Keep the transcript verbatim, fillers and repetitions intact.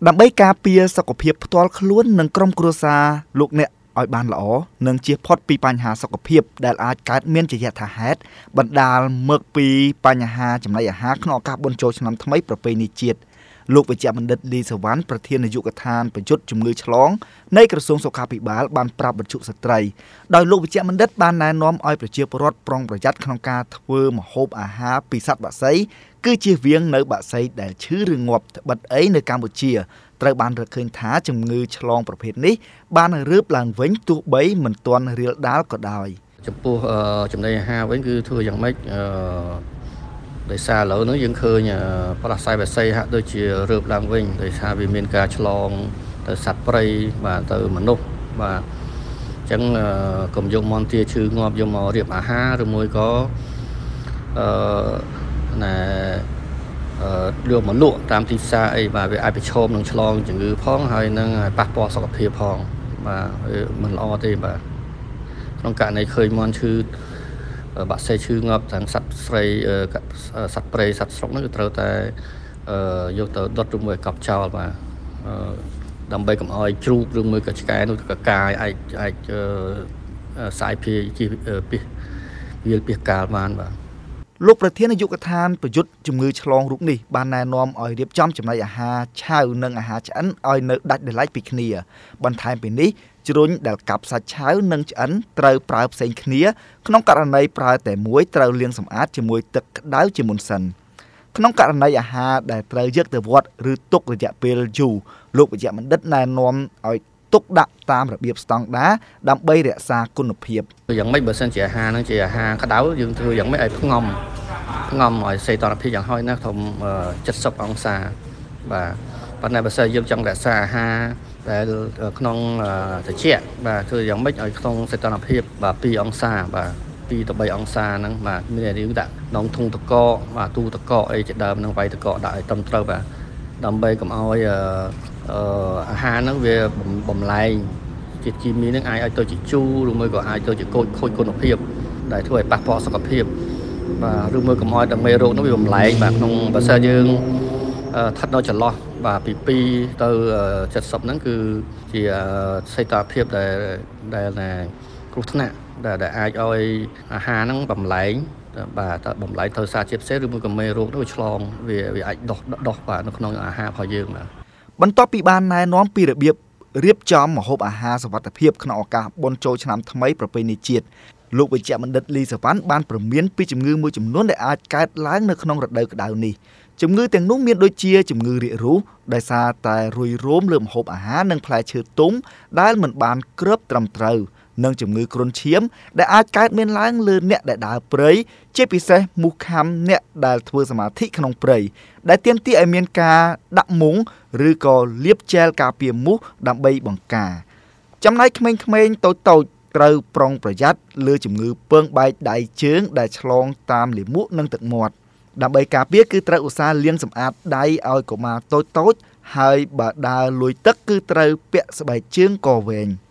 ដើម្បីការពារសុខភាពផ្ទាល់ខ្លួននិងក្រុមគ្រួសារលោកអ្នកឲ្យបានល្អនិងជៀសផុតពីបញ្ហាសុខភាពដែលអាចកើតមានជាយថាហេតុបណ្ដាលមកពីបញ្ហាចំណីអាហារក្នុងឱកាសបុណ្យចូលឆ្នាំថ្មីប្រពៃណីជាតិលោកវិជ្ជបណ្ឌិតលីសវណ្ណប្រធាននាយកដ្ឋានបញ្យុទ្ធជំងឺឆ្លងនៃក្រសួងសុខាភិបាលបានប្រាប់វិទ្យុស្ត្រីដោយលោកវិជ្ជបណ្ឌិតបានណែនាំឲ្យប្រជាពលរដ្ឋប្រុងប្រយ័ត្នក្នុងការធ្វើម្ហូបអាហារពីសត្វបក្សីគឺជៀសវាងនៅបក្សីដែលឈឺឬងាប់ត្បិតអីនៅកម្ពុជាត្រូវបានរកឃើញថាជំងឺឆ្លងប្រភេទនេះបានរើបឡើងវិញទោះបីមិនទាន់រាលដាលក៏ដោយចំពោះចំណីអាហារវិញគឺធ្វើយ៉ាងម៉េចអឺដោយសារឥឡូវហ្នឹងយើងឃើញប្រសាយបក្សីហាក់ដូចជារើបឡើងវិញដោយសារវាមានការឆ្លងទៅសត្វព្រៃបាទទៅមនុស្សបាទអញ្ចឹងកុំយកមន្ទាឈឺងាប់យកមករៀបអាហារឬមួយក៏អឺណែអឺយកមកលក់តាមទីផ្សារអីបាទវាអាចប្រឈមនឹងឆ្លងជំងឺផងហើយនឹងប៉ះពាល់សុខភាពផងបាទមិនល្អទេបាទក្នុងករណីឃើញមន់ឈឺបាក់សៃឈឺងាប់ទាំងសត្វស្រីសត្វព្រៃសត្វស្រុកហ្នឹងគឺត្រូវតែយកទៅដុតឬមួយកប់ចោលបាទដើម្បីកុំឲ្យជ្រូកឬមួយក៏ឆ្កែនោះក៏កាយអាចអាចសាយភាជិះពីវាលពីកាលបានបាទលោកប្រធាននាយកដ្ឋានប្រយុទ្ធជំងឺឆ្លងរូបនេះបានណែនាំឲ្យរៀបចំចំណីអាហារឆៅនិងអាហារឆ្អិនឲ្យនៅដាច់ដោយឡែកពីគ្នាបន្ថែមពីនេះជ្រុញដែលកាប់សាច់ឆៅនិងឆ្អិនត្រូវប្រើផ្សេងគ្នាក្នុងករណីប្រើតែមួយត្រូវលាងសម្អាតជាមួយទឹកក្តៅជាមុនសិនក្នុងករណីអាហារដែលត្រូវយកទៅវត្តឬទុករយៈពេលយូរលោកវិជ្ជបណ្ឌិតណែនាំឲ្យទុកដាក់តាមរបៀបស្តង់ដារដើម្បីរក្សាគុណភាពយ៉ាងម៉េចបើសិនជាអាហារហ្នឹងជាអាហារក្តៅយើងធ្វើយ៉ាងម៉េចឲ្យផ្ងំផ្ងំឲ្យសីតុណ្ហភាពយ៉ាងហោចណាស់ធំเจ็ดสิบអង្សាបាទប៉ុន្តែបើសិនយើងចង់រក្សាអាហារដែលក្នុងត្រជាក់បាទធ្វើយ៉ាងម៉េចឲ្យក្នុងសីតុណ្ហភាពបាទពីរអង្សាបាទពីរទៅបីអង្សាហ្នឹងបាទមានរឿងដាក់ក្នុងធុងតកបាទទូតកអីជាដើមហ្នឹងវាយតកដាក់ឲ្យត្រឹមត្រូវបាទដើម្បីកុំឲ្យអឺអាហារហ្នឹងវាបំលែងជាតិគីមីហ្នឹងអាចឲ្យទៅជាជូរឬមួយក៏អាចទៅជាកូចខូចគុណភាពដែលធ្វើឲ្យប៉ះពាល់សុខភាពបាទឬមួយកុំឲ្យតែមេរោគហ្នឹងវាបំលែងបាទក្នុងបើសិនយើងស្ថិតនៅចន្លោះបាទពីពីរទៅเจ็ดสิบហ្នឹងគឺជាសីតុណ្ហភាពដែលដែលគ្រោះថ្នាក់ដែលអាចឲ្យអាហារហ្នឹងបំលែងបាទតើបំលែងទៅសារជាតិផ្សេងឬមួយក៏មេរោគនោះឆ្លងវាវាអាចដុះដុះបាទនៅក្នុងអាហាររបស់យើងបាទបន្ទាប់ពីបានណែនាំពីរបៀបរៀបចំម្ហូបអាហារសុវត្ថិភាពក្នុងឱកាសបុណ្យចូលឆ្នាំថ្មីប្រពៃណីជាតិលោកវិជ្ជបណ្ឌិតលីសវណ្ណបានព្រមានពីជំងឺមួយចំនួនដែលអាចកើតឡើងនៅក្នុងរដូវក្តៅនេះជំងឺទាំងនោះមានដូចជាជំងឺរាគរូសដោយសារតែរុយរោមលើម្ហូបអាហារនិងផ្លែឈើទុំដែលមិនបានគ្របត្រឹមត្រូវនិងជំងឺគ្រុនឈាមដែលអាចកើតមានឡើងលើអ្នកដែលដើរព្រៃជាពិសេសមូសខាំអ្នកដែលធ្វើសមាធិក្នុងព្រៃដែលទាមទារឲ្យមានការដាក់មុងឬក៏លាបជែលការពារមូសដើម្បីបង្ការចំណែកក្មេងៗតូចៗត្រូវប្រុងប្រយ័ត្នលើជំងឺពើងបែកដៃជើងដែលឆ្លងតាមលាមកនិងទឹកមាត់ដើម្បីការពារគឺត្រូវឧស្សាហ៍លាងសម្អាតដៃឲ្យកុមារតូចៗហើយបើដើរលួចទឹកគឺត្រូវពាក់ស្បែកជើងកវែង